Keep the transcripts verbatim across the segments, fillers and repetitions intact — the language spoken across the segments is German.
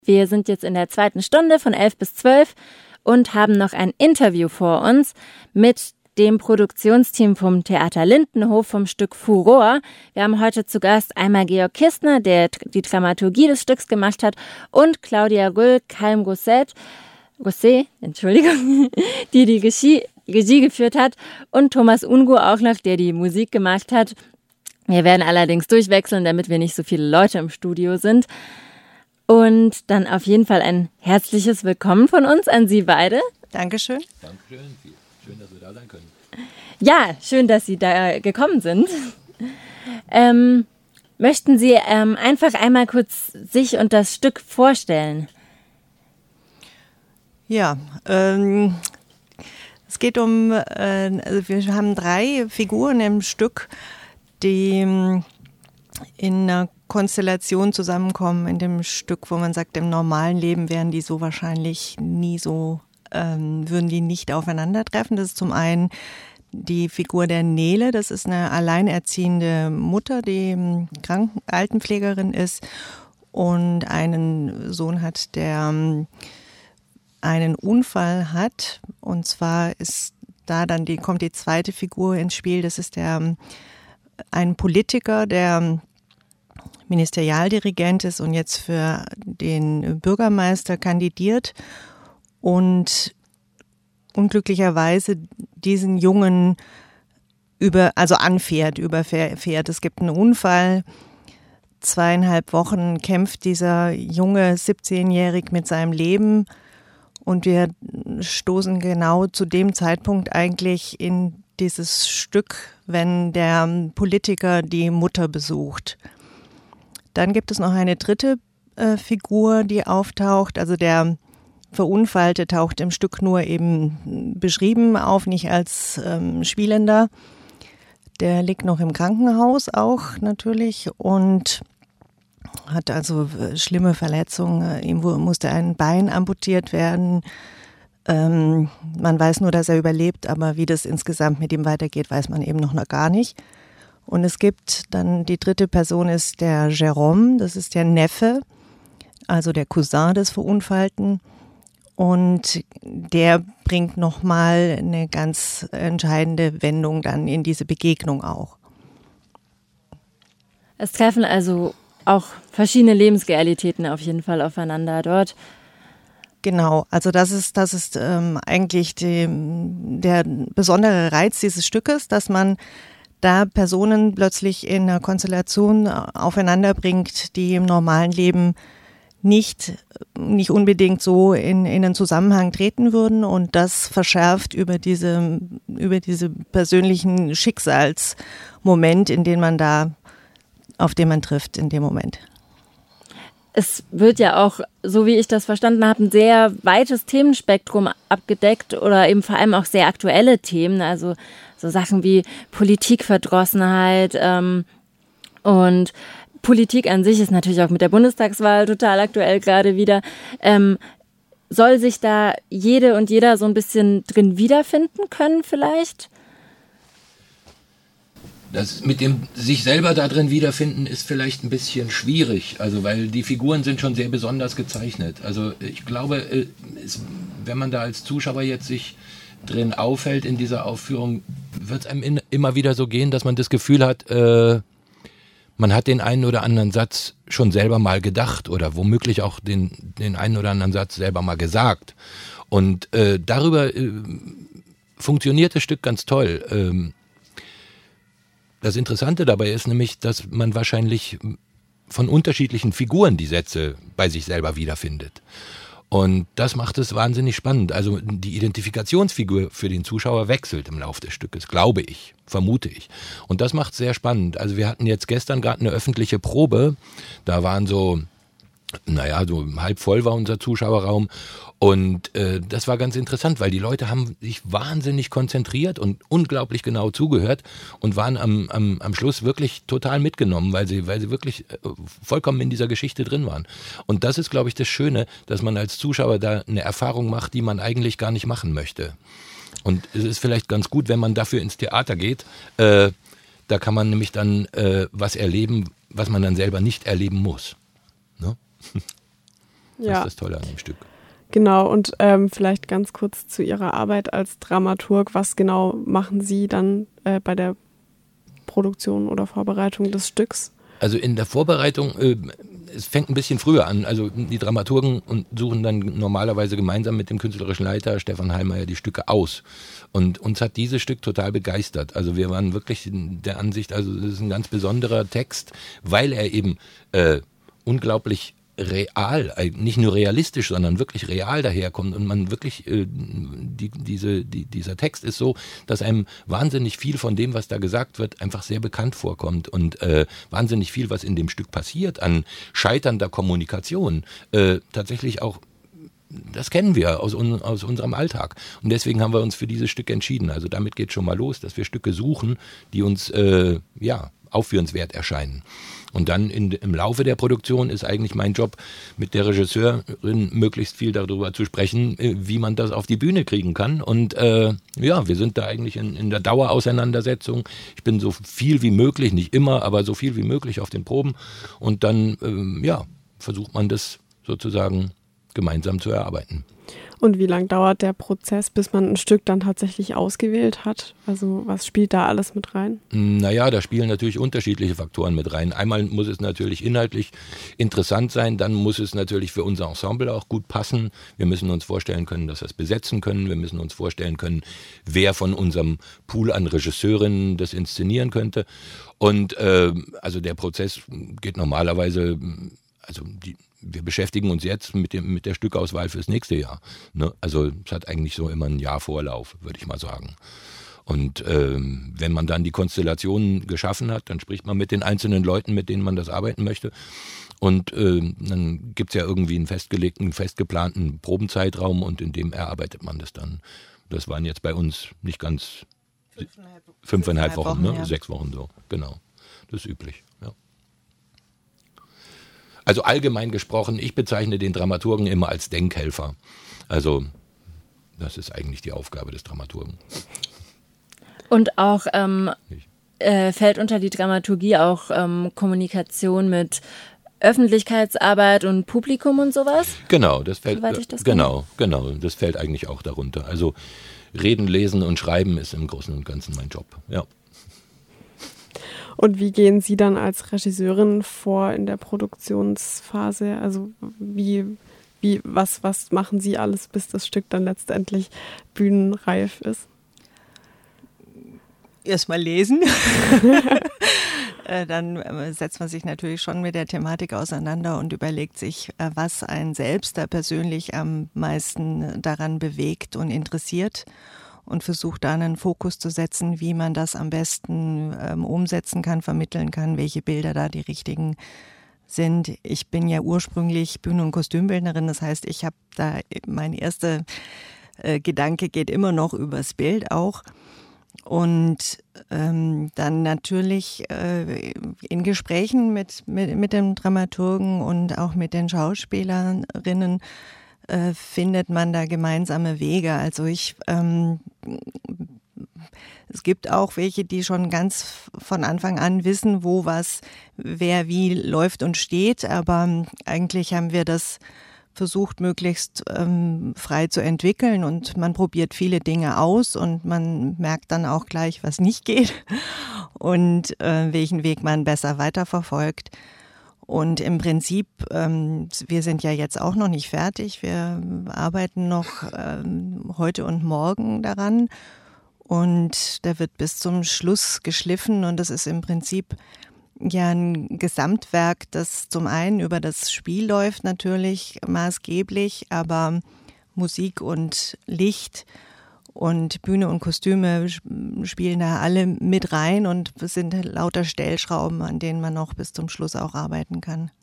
Wir sind jetzt in der zweiten Stunde von elf bis zwölf und haben noch ein Interview vor uns mit dem Produktionsteam vom Theater Lindenhof vom Stück Furor. Wir haben heute zu Gast einmal Georg Kistner, der die Dramaturgie des Stücks gemacht hat, und Claudia Röhl, Calm Gosset, Gosset, Entschuldigung, die die Regie, Regie geführt hat, und Thomas Ungo auch noch, der die Musik gemacht hat. Wir werden allerdings durchwechseln, damit wir nicht so viele Leute im Studio sind. Und dann auf jeden Fall ein herzliches Willkommen von uns an Sie beide. Dankeschön. Dankeschön. Schön, dass wir da sein können. Ja, schön, dass Sie da gekommen sind. Ähm, möchten Sie ähm, einfach einmal kurz sich und das Stück vorstellen? Ja, ähm, es geht um, äh, also wir haben drei Figuren im Stück, die in einer Konstellation zusammenkommen in dem Stück, wo man sagt, im normalen Leben wären die so wahrscheinlich nie so, ähm, würden die nicht aufeinandertreffen. Das ist zum einen die Figur der Nele, das ist eine alleinerziehende Mutter, die Kranken- Altenpflegerin ist und einen Sohn hat, der einen Unfall hat. Und zwar ist da dann die, kommt die zweite Figur ins Spiel, das ist der ein Politiker, der Ministerialdirigent ist und jetzt für den Bürgermeister kandidiert und unglücklicherweise diesen Jungen über, also anfährt, überfährt. Es gibt einen Unfall. Zweieinhalb Wochen kämpft dieser Junge siebzehnjährig mit seinem Leben und wir stoßen genau zu dem Zeitpunkt eigentlich in dieses Stück, wenn der Politiker die Mutter besucht. Dann gibt es noch eine dritte äh, Figur, die auftaucht. Also der Verunfallte taucht im Stück nur eben beschrieben auf, nicht als ähm, Spielender. Der liegt noch im Krankenhaus auch natürlich und hat also schlimme Verletzungen. Ihm musste ein Bein amputiert werden. Ähm, man weiß nur, dass er überlebt, aber wie das insgesamt mit ihm weitergeht, weiß man eben noch gar nicht. Und es gibt dann, die dritte Person ist der Jérôme, das ist der Neffe, also der Cousin des Verunfallten. Und der bringt nochmal eine ganz entscheidende Wendung dann in diese Begegnung auch. Es treffen also auch verschiedene Lebensrealitäten auf jeden Fall aufeinander dort. Genau, also das ist, das ist ähm, eigentlich die, der besondere Reiz dieses Stückes, dass man da Personen plötzlich in einer Konstellation aufeinander bringt, die im normalen Leben nicht, nicht unbedingt so in, in einen Zusammenhang treten würden und das verschärft über diese, über diese persönlichen Schicksalsmoment, in den man da, auf den man trifft in dem Moment. Es wird ja auch, so wie ich das verstanden habe, ein sehr weites Themenspektrum abgedeckt oder eben vor allem auch sehr aktuelle Themen, also so Sachen wie Politikverdrossenheit ähm, und Politik an sich ist natürlich auch mit der Bundestagswahl total aktuell gerade wieder. Ähm, soll sich da jede und jeder so ein bisschen drin wiederfinden können vielleicht? Das mit dem sich selber da drin wiederfinden ist vielleicht ein bisschen schwierig, also weil die Figuren sind schon sehr besonders gezeichnet. Also ich glaube, es, wenn man da als Zuschauer jetzt sich drin aufhält in dieser Aufführung, wird es einem in, immer wieder so gehen, dass man das Gefühl hat, äh, man hat den einen oder anderen Satz schon selber mal gedacht oder womöglich auch den, den einen oder anderen Satz selber mal gesagt. Und äh, darüber äh, funktioniert das Stück ganz toll. Ähm, Das Interessante dabei ist nämlich, dass man wahrscheinlich von unterschiedlichen Figuren die Sätze bei sich selber wiederfindet. Und das macht es wahnsinnig spannend. Also die Identifikationsfigur für den Zuschauer wechselt im Laufe des Stückes, glaube ich, vermute ich. Und das macht es sehr spannend. Also wir hatten jetzt gestern gerade eine öffentliche Probe. Da waren so, naja, so halb voll war unser Zuschauerraum. Und äh, das war ganz interessant, weil die Leute haben sich wahnsinnig konzentriert und unglaublich genau zugehört und waren am, am, am Schluss wirklich total mitgenommen, weil sie, weil sie wirklich äh, vollkommen in dieser Geschichte drin waren. Und das ist, glaube ich, das Schöne, dass man als Zuschauer da eine Erfahrung macht, die man eigentlich gar nicht machen möchte. Und es ist vielleicht ganz gut, wenn man dafür ins Theater geht. Äh, da kann man nämlich dann äh, was erleben, was man dann selber nicht erleben muss. Ne? Das ja. ist das Tolle an dem Stück. Genau, und ähm, vielleicht ganz kurz zu Ihrer Arbeit als Dramaturg. Was genau machen Sie dann äh, bei der Produktion oder Vorbereitung des Stücks? Also in der Vorbereitung, äh, es fängt ein bisschen früher an. Also die Dramaturgen und suchen dann normalerweise gemeinsam mit dem künstlerischen Leiter Stefan Heilmeier die Stücke aus. Und uns hat dieses Stück total begeistert. Also wir waren wirklich der Ansicht, also es ist ein ganz besonderer Text, weil er eben äh, unglaublich real, nicht nur realistisch, sondern wirklich real daherkommt und man wirklich, äh, die, diese, die, dieser Text ist so, dass einem wahnsinnig viel von dem, was da gesagt wird, einfach sehr bekannt vorkommt und äh, wahnsinnig viel, was in dem Stück passiert an scheiternder Kommunikation, äh, tatsächlich auch, das kennen wir aus, un, aus unserem Alltag und deswegen haben wir uns für dieses Stück entschieden. Also damit geht schon mal los, dass wir Stücke suchen, die uns äh, ja aufführenswert erscheinen. Und dann in, im Laufe der Produktion ist eigentlich mein Job, mit der Regisseurin möglichst viel darüber zu sprechen, wie man das auf die Bühne kriegen kann. Und äh, ja, wir sind da eigentlich in, in der Dauerauseinandersetzung. Ich bin so viel wie möglich, nicht immer, aber so viel wie möglich auf den Proben. Und dann ähm, ja, versucht man das sozusagen gemeinsam zu erarbeiten. Und wie lange dauert der Prozess, bis man ein Stück dann tatsächlich ausgewählt hat? Also was spielt da alles mit rein? Naja, da spielen natürlich unterschiedliche Faktoren mit rein. Einmal muss es natürlich inhaltlich interessant sein, dann muss es natürlich für unser Ensemble auch gut passen. Wir müssen uns vorstellen können, dass wir es besetzen können. Wir müssen uns vorstellen können, wer von unserem Pool an Regisseurinnen das inszenieren könnte. Und äh, also der Prozess geht normalerweise, also die wir beschäftigen uns jetzt mit dem mit der Stückauswahl fürs nächste Jahr. Ne? Also es hat eigentlich so immer ein Jahr Vorlauf, würde ich mal sagen. Und ähm, wenn man dann die Konstellationen geschaffen hat, dann spricht man mit den einzelnen Leuten, mit denen man das arbeiten möchte. Und äh, dann gibt es ja irgendwie einen festgelegten, festgeplanten Probenzeitraum und in dem erarbeitet man das dann. Das waren jetzt bei uns nicht ganz fünfeinhalb, fünfeinhalb Wochen, Wochen ne? ja. sechs Wochen so, genau. Das ist üblich, ja. Also allgemein gesprochen, ich bezeichne den Dramaturgen immer als Denkhelfer. Also das ist eigentlich die Aufgabe des Dramaturgen. Und auch ähm, äh, fällt unter die Dramaturgie auch ähm, Kommunikation mit Öffentlichkeitsarbeit und Publikum und sowas? Genau, das fällt Soweit ich das genau, genau, das fällt eigentlich auch darunter. Also Reden, Lesen und Schreiben ist im Großen und Ganzen mein Job, ja. Und wie gehen Sie dann als Regisseurin vor in der Produktionsphase? Also wie, wie, was, was machen Sie alles, bis das Stück dann letztendlich bühnenreif ist? Erstmal lesen. Dann setzt man sich natürlich schon mit der Thematik auseinander und überlegt sich, was einen selbst da persönlich am meisten daran bewegt und interessiert. Und versucht dann einen Fokus zu setzen, wie man das am besten ähm, umsetzen kann, vermitteln kann, welche Bilder da die richtigen sind. Ich bin ja ursprünglich Bühnen- und Kostümbildnerin, das heißt, ich habe da, mein erster äh, Gedanke geht immer noch übers Bild auch. Und ähm, dann natürlich äh, in Gesprächen mit, mit, mit dem Dramaturgen und auch mit den Schauspielerinnen findet man da gemeinsame Wege. Also ich, ähm, es gibt auch welche, die schon ganz von Anfang an wissen, wo was, wer wie läuft und steht, aber eigentlich haben wir das versucht, möglichst ähm, frei zu entwickeln und man probiert viele Dinge aus und man merkt dann auch gleich, was nicht geht und äh, welchen Weg man besser weiterverfolgt. Und im Prinzip, ähm, wir sind ja jetzt auch noch nicht fertig. Wir arbeiten noch ähm, heute und morgen daran. Und da wird bis zum Schluss geschliffen. Und das ist im Prinzip ja ein Gesamtwerk, das zum einen über das Spiel läuft natürlich maßgeblich, aber Musik und Licht und Bühne und Kostüme spielen da alle mit rein und es sind lauter Stellschrauben, an denen man noch bis zum Schluss auch arbeiten kann.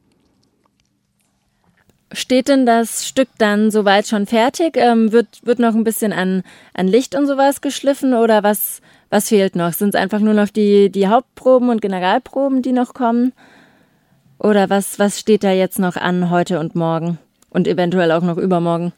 Steht denn das Stück dann soweit schon fertig? Ähm, wird, wird noch ein bisschen an, an Licht und sowas geschliffen oder was, was fehlt noch? Sind es einfach nur noch die, die Hauptproben und Generalproben, die noch kommen? Oder was, was steht da jetzt noch an heute und morgen und eventuell auch noch übermorgen?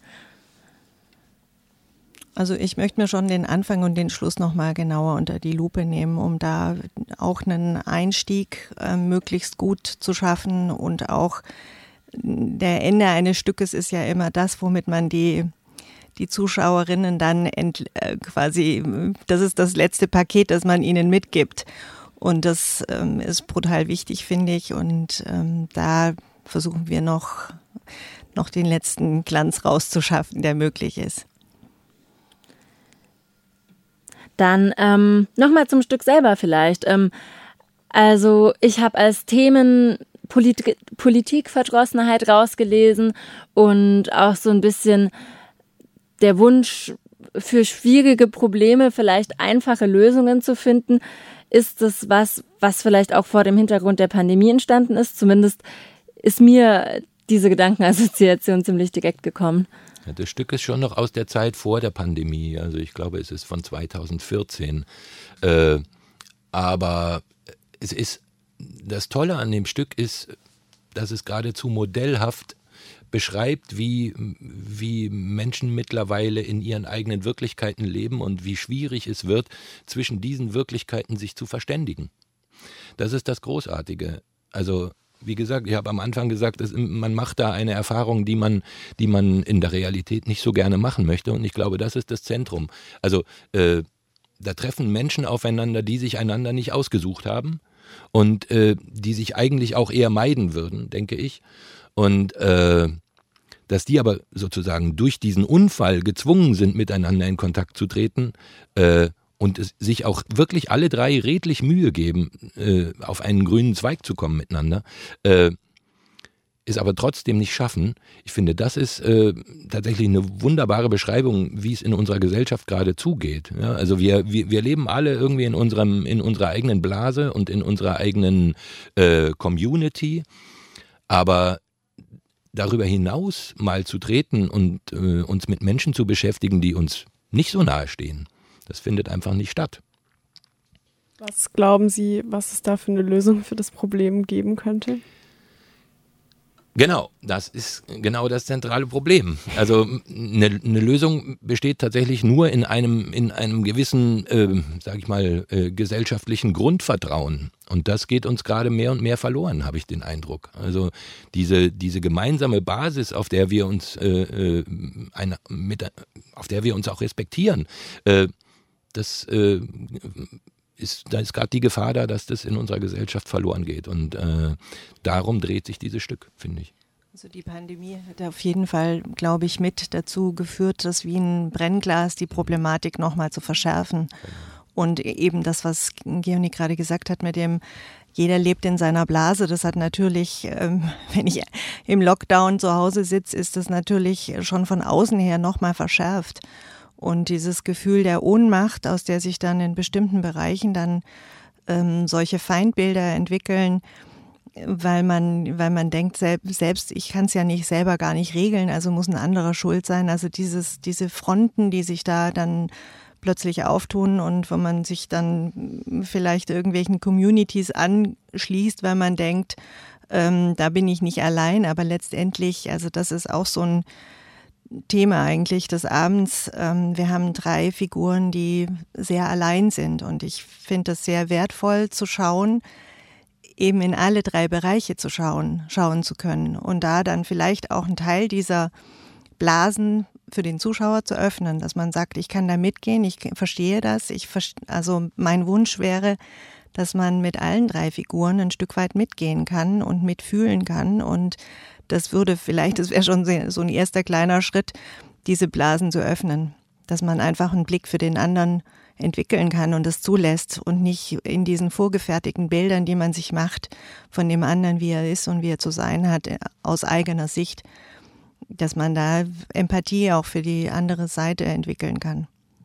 Also ich möchte mir schon den Anfang und den Schluss nochmal genauer unter die Lupe nehmen, um da auch einen Einstieg äh, möglichst gut zu schaffen und auch der Ende eines Stückes ist ja immer das, womit man die die Zuschauerinnen dann ent, äh, quasi, das ist das letzte Paket, das man ihnen mitgibt. Und das ähm, ist brutal wichtig, finde ich. Und ähm, da versuchen wir noch, noch den letzten Glanz rauszuschaffen, der möglich ist. Dann ähm, nochmal zum Stück selber vielleicht. Ähm, also ich habe als Themen Polit- Politikverdrossenheit rausgelesen und auch so ein bisschen der Wunsch für schwierige Probleme vielleicht einfache Lösungen zu finden. Ist das was, was vielleicht auch vor dem Hintergrund der Pandemie entstanden ist? Zumindest ist mir diese Gedankenassoziation ziemlich direkt gekommen. Ja, das Stück ist schon noch aus der Zeit vor der Pandemie. Also ich glaube, es ist von zweitausendvierzehn. Äh, aber es ist, das Tolle an dem Stück ist, dass es geradezu modellhaft beschreibt, wie, wie Menschen mittlerweile in ihren eigenen Wirklichkeiten leben und wie schwierig es wird, zwischen diesen Wirklichkeiten sich zu verständigen. Das ist das Großartige. Also wie gesagt, ich habe am Anfang gesagt, dass man macht da eine Erfahrung, die man, die man in der Realität nicht so gerne machen möchte, und ich glaube, das ist das Zentrum. Also äh, da treffen Menschen aufeinander, die sich einander nicht ausgesucht haben und äh, die sich eigentlich auch eher meiden würden, denke ich. Und äh, dass die aber sozusagen durch diesen Unfall gezwungen sind, miteinander in Kontakt zu treten äh, und es, sich auch wirklich alle drei redlich Mühe geben, äh, auf einen grünen Zweig zu kommen miteinander, äh, es aber trotzdem nicht schaffen. Ich finde, das ist äh, tatsächlich eine wunderbare Beschreibung, wie es in unserer Gesellschaft gerade zugeht. Ja, also wir, wir, wir leben alle irgendwie in unserem, in unserer eigenen Blase und in unserer eigenen äh, Community, aber darüber hinaus mal zu treten und äh, uns mit Menschen zu beschäftigen, die uns nicht so nahe stehen, das findet einfach nicht statt. Was glauben Sie, was es da für eine Lösung für das Problem geben könnte? Genau, das ist genau das zentrale Problem. Also eine, eine Lösung besteht tatsächlich nur in einem, in einem gewissen, äh, sag ich mal, äh, gesellschaftlichen Grundvertrauen. Und das geht uns gerade mehr und mehr verloren, habe ich den Eindruck. Also diese, diese gemeinsame Basis, auf der wir uns, äh, eine, mit, auf der wir uns auch respektieren, äh, das äh, ist, da ist gerade die Gefahr da, dass das in unserer Gesellschaft verloren geht. Und äh, darum dreht sich dieses Stück, finde ich. Also die Pandemie hat auf jeden Fall, glaube ich, mit dazu geführt, dass wie ein Brennglas die Problematik nochmal zu verschärfen. Und eben das, was Georgi gerade gesagt hat mit dem, jeder lebt in seiner Blase, das hat natürlich, ähm, wenn ich im Lockdown zu Hause sitze, ist das natürlich schon von außen her nochmal verschärft. Und dieses Gefühl der Ohnmacht, aus der sich dann in bestimmten Bereichen dann ähm, solche Feindbilder entwickeln, weil man, weil man denkt, selbst ich kann es ja nicht selber gar nicht regeln, also muss ein anderer schuld sein. Also dieses, diese Fronten, die sich da dann plötzlich auftun und wo man sich dann vielleicht irgendwelchen Communities anschließt, weil man denkt, ähm, da bin ich nicht allein, aber letztendlich, also das ist auch so ein Thema eigentlich des Abends. Ähm, wir haben drei Figuren, die sehr allein sind, und ich finde es sehr wertvoll zu schauen, eben in alle drei Bereiche zu schauen, schauen zu können und da dann vielleicht auch einen Teil dieser Blasen für den Zuschauer zu öffnen, dass man sagt, ich kann da mitgehen, ich verstehe das, ich also mein Wunsch wäre, dass man mit allen drei Figuren ein Stück weit mitgehen kann und mitfühlen kann, und das würde vielleicht, das wäre schon so ein erster kleiner Schritt, diese Blasen zu öffnen, dass man einfach einen Blick für den anderen entwickeln kann und das zulässt und nicht in diesen vorgefertigten Bildern, die man sich macht, von dem anderen, wie er ist und wie er zu sein hat, aus eigener Sicht, dass man da Empathie auch für die andere Seite entwickeln kann.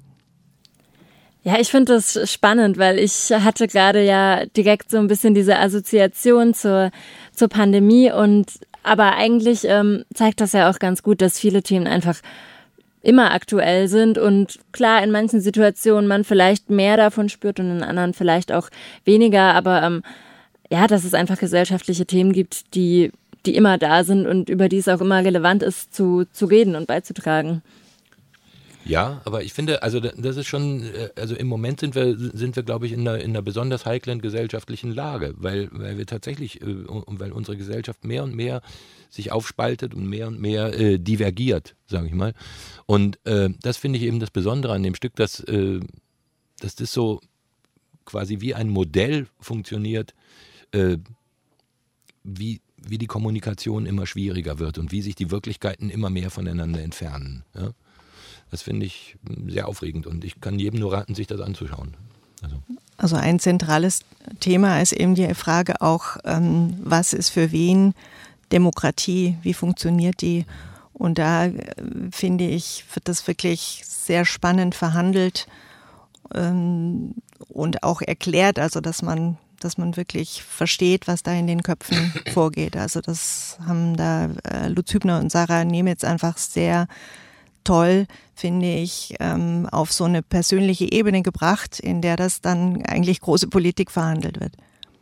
Ja, ich finde das spannend, weil ich hatte gerade ja direkt so ein bisschen diese Assoziation zur, zur Pandemie, und aber eigentlich ähm, zeigt das ja auch ganz gut, dass viele Themen einfach immer aktuell sind und klar, in manchen Situationen man vielleicht mehr davon spürt und in anderen vielleicht auch weniger, aber ähm, ja, dass es einfach gesellschaftliche Themen gibt, die, die immer da sind und über die es auch immer relevant ist, zu, zu reden und beizutragen. Ja, aber ich finde, also das ist schon, also im Moment sind wir, sind wir, glaube ich, in einer, in einer besonders heiklen gesellschaftlichen Lage, weil, weil wir tatsächlich, weil unsere Gesellschaft mehr und mehr sich aufspaltet und mehr und mehr äh, divergiert, sage ich mal. Und äh, das finde ich eben das Besondere an dem Stück, dass, äh, dass das so quasi wie ein Modell funktioniert, äh, wie, wie die Kommunikation immer schwieriger wird und wie sich die Wirklichkeiten immer mehr voneinander entfernen. Ja? Das finde ich sehr aufregend und ich kann jedem nur raten, sich das anzuschauen. Also, also ein zentrales Thema ist eben die Frage auch, ähm, was ist für wen Demokratie, wie funktioniert die? Und da äh, finde ich, wird das wirklich sehr spannend verhandelt ähm, und auch erklärt, also dass man, dass man wirklich versteht, was da in den Köpfen vorgeht. Also das haben da äh, Lutz Hübner und Sarah Nemetz einfach sehr toll, finde ich, ähm, auf so eine persönliche Ebene gebracht, in der das dann eigentlich große Politik verhandelt wird.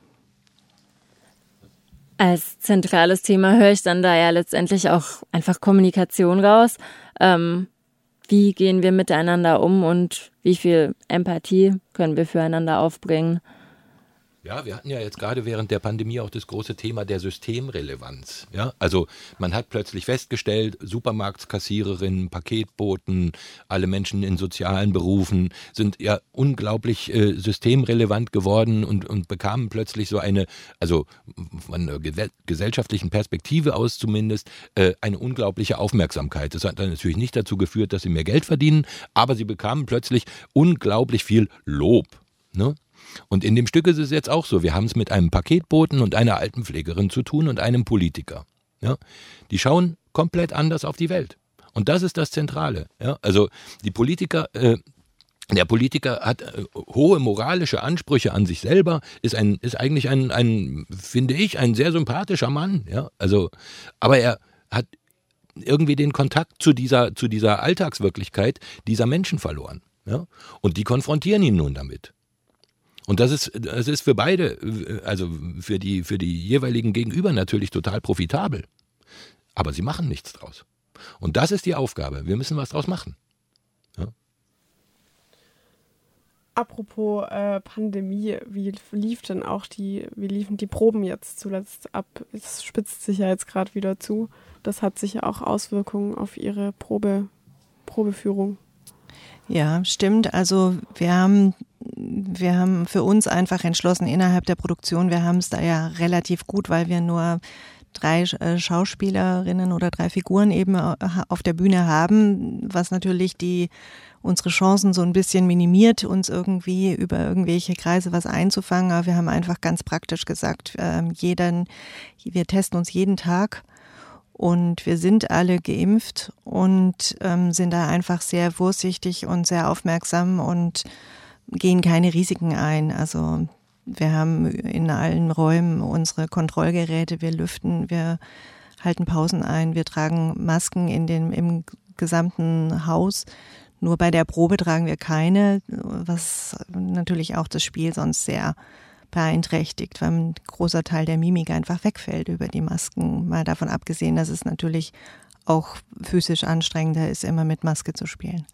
Als zentrales Thema höre ich dann da ja letztendlich auch einfach Kommunikation raus. Ähm, wie gehen wir miteinander um und wie viel Empathie können wir füreinander aufbringen? Ja, wir hatten ja jetzt gerade während der Pandemie auch das große Thema der Systemrelevanz. Ja, also man hat plötzlich festgestellt, Supermarktkassiererinnen, Paketboten, alle Menschen in sozialen Berufen sind ja unglaublich äh, systemrelevant geworden und, und bekamen plötzlich so eine, also von einer ge- gesellschaftlichen Perspektive aus zumindest, äh, eine unglaubliche Aufmerksamkeit. Das hat dann natürlich nicht dazu geführt, dass sie mehr Geld verdienen, aber sie bekamen plötzlich unglaublich viel Lob, ne? Und in dem Stück ist es jetzt auch so, wir haben es mit einem Paketboten und einer Altenpflegerin zu tun und einem Politiker. Ja? Die schauen komplett anders auf die Welt. Und das ist das Zentrale. Ja? Also die Politiker, äh, der Politiker hat äh, hohe moralische Ansprüche an sich selber, ist, ein, ist eigentlich ein, ein, finde ich, ein sehr sympathischer Mann. Ja? Also, aber er hat irgendwie den Kontakt zu dieser, zu dieser Alltagswirklichkeit dieser Menschen verloren. Ja? Und die konfrontieren ihn nun damit. Und das ist, das ist für beide, also für die, für die jeweiligen Gegenüber natürlich total profitabel. Aber sie machen nichts draus. Und das ist die Aufgabe. Wir müssen was draus machen. Ja. Apropos äh, Pandemie, wie lief denn auch die, wie liefen die Proben jetzt zuletzt ab? Es spitzt sich ja jetzt gerade wieder zu. Das hat sicher auch Auswirkungen auf Ihre Probe, Probeführung. Ja, stimmt. Also wir haben, wir haben für uns einfach entschlossen innerhalb der Produktion, wir haben es da ja relativ gut, weil wir nur drei Schauspielerinnen oder drei Figuren eben auf der Bühne haben, was natürlich die unsere Chancen so ein bisschen minimiert, uns irgendwie über irgendwelche Kreise was einzufangen. Aber wir haben einfach ganz praktisch gesagt, jeden, wir testen uns jeden Tag. Und wir sind alle geimpft und ähm, sind da einfach sehr vorsichtig und sehr aufmerksam und gehen keine Risiken ein. Also wir haben in allen Räumen unsere Kontrollgeräte, wir lüften, wir halten Pausen ein, wir tragen Masken in dem, im gesamten Haus. Nur bei der Probe tragen wir keine, was natürlich auch das Spiel sonst sehr beeinträchtigt, weil ein großer Teil der Mimik einfach wegfällt über die Masken. Mal davon abgesehen, dass es natürlich auch physisch anstrengender ist, immer mit Maske zu spielen.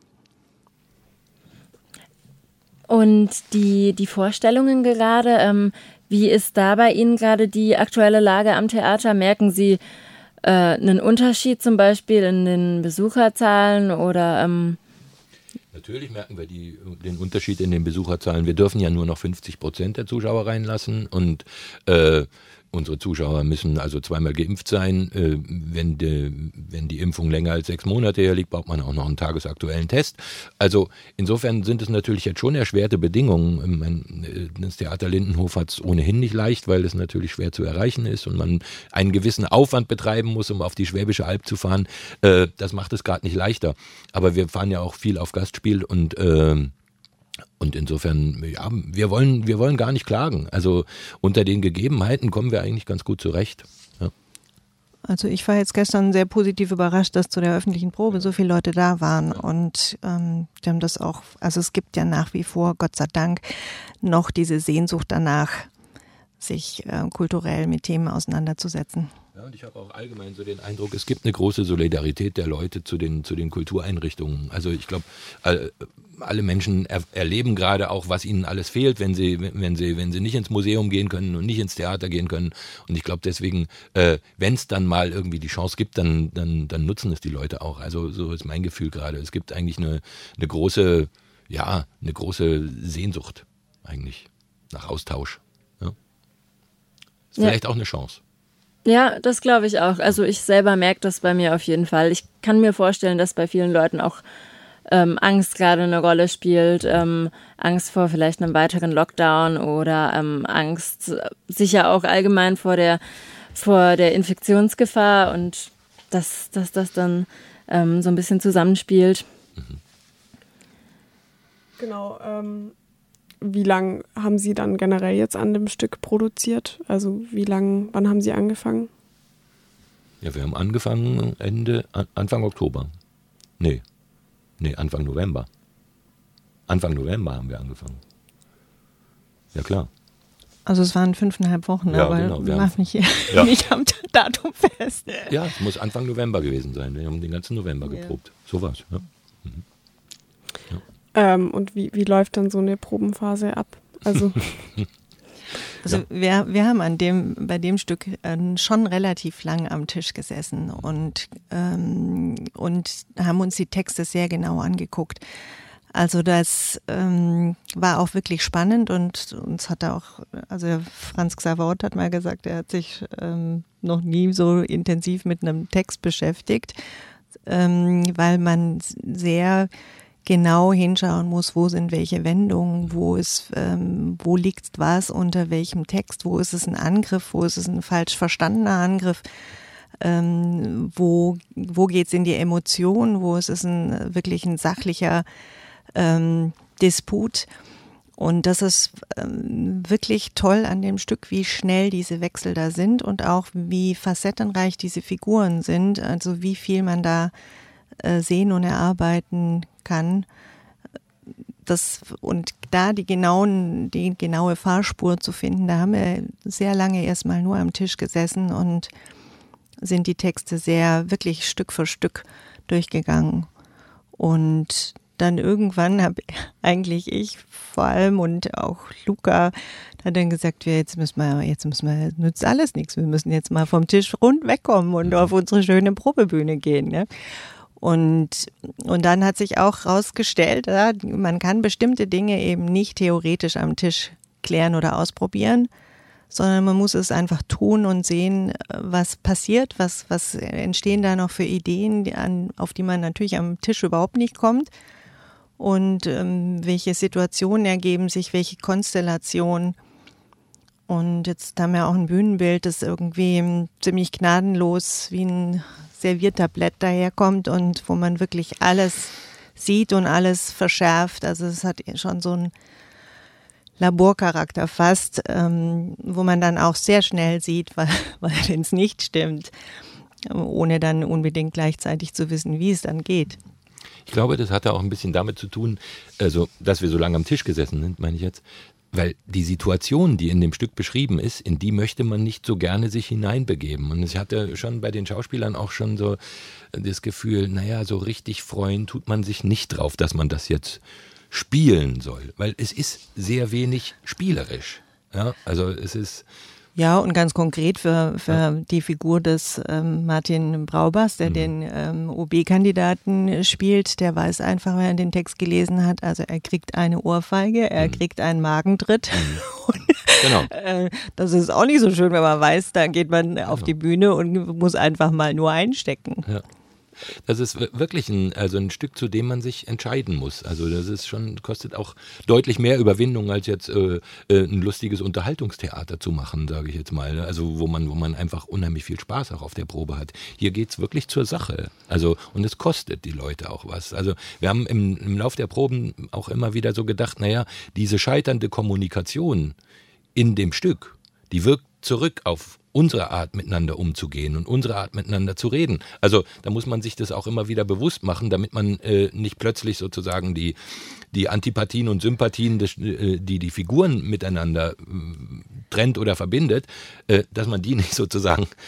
Und die, die Vorstellungen gerade, ähm, wie ist da bei Ihnen gerade die aktuelle Lage am Theater? Merken Sie äh, einen Unterschied zum Beispiel in den Besucherzahlen oder ähm Natürlich merken wir die, den Unterschied in den Besucherzahlen. Wir dürfen ja nur noch fünfzig Prozent der Zuschauer reinlassen und äh, unsere Zuschauer müssen also zweimal geimpft sein. Äh, wenn, die, wenn die Impfung länger als sechs Monate herliegt, braucht man auch noch einen tagesaktuellen Test. Also insofern sind es natürlich jetzt schon erschwerte Bedingungen. Das Theater Lindenhof hat es ohnehin nicht leicht, weil es natürlich schwer zu erreichen ist und man einen gewissen Aufwand betreiben muss, um auf die Schwäbische Alb zu fahren. Äh, das macht es gerade nicht leichter. Aber wir fahren ja auch viel auf Gastspiel und äh, Und insofern, ja, wir wollen, wir wollen gar nicht klagen. Also unter den Gegebenheiten kommen wir eigentlich ganz gut zurecht. Ja. Also ich war jetzt gestern sehr positiv überrascht, dass zu der öffentlichen Probe so viele Leute da waren. Und ähm, die haben das auch, also es gibt ja nach wie vor, Gott sei Dank, noch diese Sehnsucht danach, sich äh, kulturell mit Themen auseinanderzusetzen. Ja, und ich habe auch allgemein so den Eindruck, es gibt eine große Solidarität der Leute zu den, zu den Kultureinrichtungen. Also ich glaube, alle, alle Menschen er, erleben gerade auch, was ihnen alles fehlt, wenn sie, wenn sie, wenn sie nicht ins Museum gehen können und nicht ins Theater gehen können. Und ich glaube deswegen, äh, wenn es dann mal irgendwie die Chance gibt, dann, dann, dann nutzen es die Leute auch. Also so ist mein Gefühl gerade. Es gibt eigentlich eine, eine große, ja, eine große Sehnsucht eigentlich nach Austausch. Ja. Ist vielleicht ja auch eine Chance. Ja, das glaube ich auch. Also ich selber merke das bei mir auf jeden Fall. Ich kann mir vorstellen, dass bei vielen Leuten auch ähm, Angst gerade eine Rolle spielt. Ähm, Angst vor vielleicht einem weiteren Lockdown oder ähm, Angst sicher auch allgemein vor der, vor der Infektionsgefahr und dass, dass das dann ähm, so ein bisschen zusammenspielt. Mhm. Genau. Ähm, wie lange haben Sie dann generell jetzt an dem Stück produziert? Also wie lange, wann haben Sie angefangen? Ja, wir haben angefangen Ende, Anfang Oktober. Nee, nee, Anfang November. Anfang November haben wir angefangen. Ja, klar. Also es waren fünfeinhalb Wochen, ja, aber genau, mach mich ja. nicht am Datum fest. Ja, es muss Anfang November gewesen sein. Wir haben den ganzen November geprobt. Ja. So war's. Ja. Mhm. Ja. Ähm, und wie, wie läuft dann so eine Probenphase ab? Also, also ja. wir, wir haben an dem, bei dem Stück äh, schon relativ lang am Tisch gesessen und, ähm, und haben uns die Texte sehr genau angeguckt. Also das ähm, war auch wirklich spannend und uns hat auch, also Franz Xaver Ott hat mal gesagt, er hat sich ähm, noch nie so intensiv mit einem Text beschäftigt, ähm, weil man sehr genau hinschauen muss, wo sind welche Wendungen, wo ist, ähm, wo liegt was unter welchem Text, wo ist es ein Angriff, wo ist es ein falsch verstandener Angriff, ähm, wo, wo geht es in die Emotion, wo ist es ein wirklich ein sachlicher ähm, Disput. Und das ist ähm, wirklich toll an dem Stück, wie schnell diese Wechsel da sind und auch wie facettenreich diese Figuren sind, also wie viel man da äh, sehen und erarbeiten kann. Das, und da die genauen, die genaue Fahrspur zu finden, da haben wir sehr lange erstmal nur am Tisch gesessen und sind die Texte sehr wirklich Stück für Stück durchgegangen. Und dann irgendwann habe eigentlich ich vor allem und auch Luca hat dann gesagt, wir jetzt müssen wir, jetzt müssen wir, nützt alles nichts, wir müssen jetzt mal vom Tisch rund wegkommen und auf unsere schöne Probebühne gehen, ne? Und, und dann hat sich auch rausgestellt, ja, man kann bestimmte Dinge eben nicht theoretisch am Tisch klären oder ausprobieren, sondern man muss es einfach tun und sehen, was passiert, was, was entstehen da noch für Ideen, die an, auf die man natürlich am Tisch überhaupt nicht kommt und ähm, welche Situationen ergeben sich, welche Konstellationen. Und jetzt haben wir auch ein Bühnenbild, das irgendwie ziemlich gnadenlos wie ein Serviertablett daherkommt und wo man wirklich alles sieht und alles verschärft. Also es hat schon so einen Laborcharakter fast, ähm, wo man dann auch sehr schnell sieht, weil, weil wenn es nicht stimmt, ohne dann unbedingt gleichzeitig zu wissen, wie es dann geht. Ich glaube, das hatte auch ein bisschen damit zu tun, also dass wir so lange am Tisch gesessen sind, meine ich jetzt, weil die Situation, die in dem Stück beschrieben ist, in die möchte man nicht so gerne sich hineinbegeben. Und ich hatte schon bei den Schauspielern auch schon so das Gefühl, naja, so richtig freuen tut man sich nicht drauf, dass man das jetzt spielen soll. Weil es ist sehr wenig spielerisch. Ja, also es ist... Ja, und ganz konkret für, für ja. die Figur des ähm, Martin Braubers, der mhm. den ähm, O B-Kandidaten spielt, der weiß einfach, wenn er den Text gelesen hat, also er kriegt eine Ohrfeige, er mhm. kriegt einen Magentritt. Mhm. Und, genau. äh, das ist auch nicht so schön, wenn man weiß, da geht man genau. auf die Bühne und muss einfach mal nur einstecken. Ja. Das ist wirklich ein, also ein Stück, zu dem man sich entscheiden muss. Also das ist schon, kostet auch deutlich mehr Überwindung, als jetzt äh, ein lustiges Unterhaltungstheater zu machen, sage ich jetzt mal. Also wo man, wo man einfach unheimlich viel Spaß auch auf der Probe hat. Hier geht's wirklich zur Sache. Also und es kostet die Leute auch was. Also wir haben im, im Lauf der Proben auch immer wieder so gedacht, naja, diese scheiternde Kommunikation in dem Stück, die wirkt zurück auf unsere Art miteinander umzugehen und unsere Art miteinander zu reden. Also da muss man sich das auch immer wieder bewusst machen, damit man äh, nicht plötzlich sozusagen die, die Antipathien und Sympathien, des, äh, die die Figuren miteinander äh, trennt oder verbindet, äh, dass man die nicht sozusagen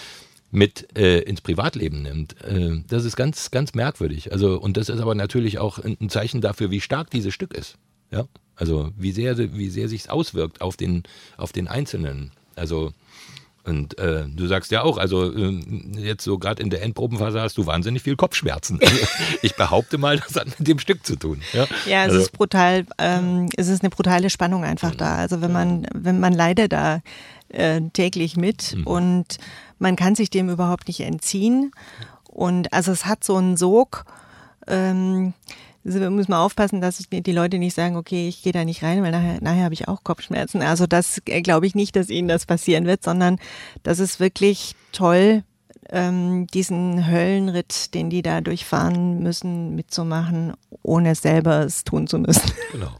mit äh, ins Privatleben nimmt. Äh, das ist ganz, ganz merkwürdig. Also, und das ist aber natürlich auch ein Zeichen dafür, wie stark dieses Stück ist. Ja? Also wie sehr, wie sehr sich es auswirkt auf den, auf den Einzelnen. Also und äh, du sagst ja auch, also äh, jetzt so gerade in der Endprobenphase hast du wahnsinnig viel Kopfschmerzen. Also, ich behaupte mal, das hat mit dem Stück zu tun. Ja, ja es also, ist brutal, ähm, es ist eine brutale Spannung einfach da. Also wenn man, wenn man leidet da äh, täglich mit mhm. und man kann sich dem überhaupt nicht entziehen. Und also es hat so einen Sog. Ähm, Also muss man aufpassen, dass die Leute nicht sagen, okay, ich gehe da nicht rein, weil nachher, nachher habe ich auch Kopfschmerzen. Also das glaube ich nicht, dass ihnen das passieren wird, sondern das ist wirklich toll, ähm, diesen Höllenritt, den die da durchfahren müssen, mitzumachen, ohne selber es tun zu müssen. Genau.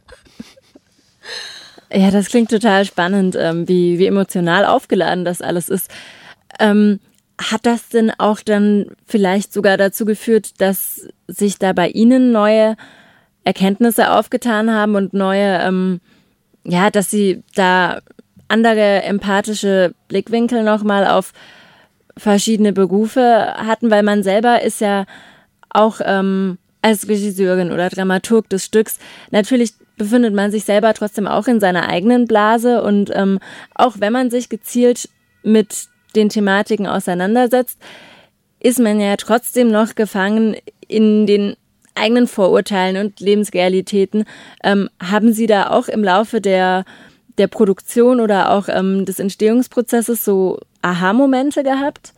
Ja, das klingt total spannend, ähm, wie, wie emotional aufgeladen das alles ist. Ähm, Hat das denn auch dann vielleicht sogar dazu geführt, dass sich da bei Ihnen neue Erkenntnisse aufgetan haben und neue, ähm, ja, dass Sie da andere empathische Blickwinkel nochmal auf verschiedene Berufe hatten? Weil man selber ist ja auch ähm, als Regisseurin oder Dramaturg des Stücks, natürlich befindet man sich selber trotzdem auch in seiner eigenen Blase und ähm, auch wenn man sich gezielt mit den Thematiken auseinandersetzt, ist man ja trotzdem noch gefangen in den eigenen Vorurteilen und Lebensrealitäten. Ähm, haben Sie da auch im Laufe der, der Produktion oder auch ähm, des Entstehungsprozesses so Aha-Momente gehabt?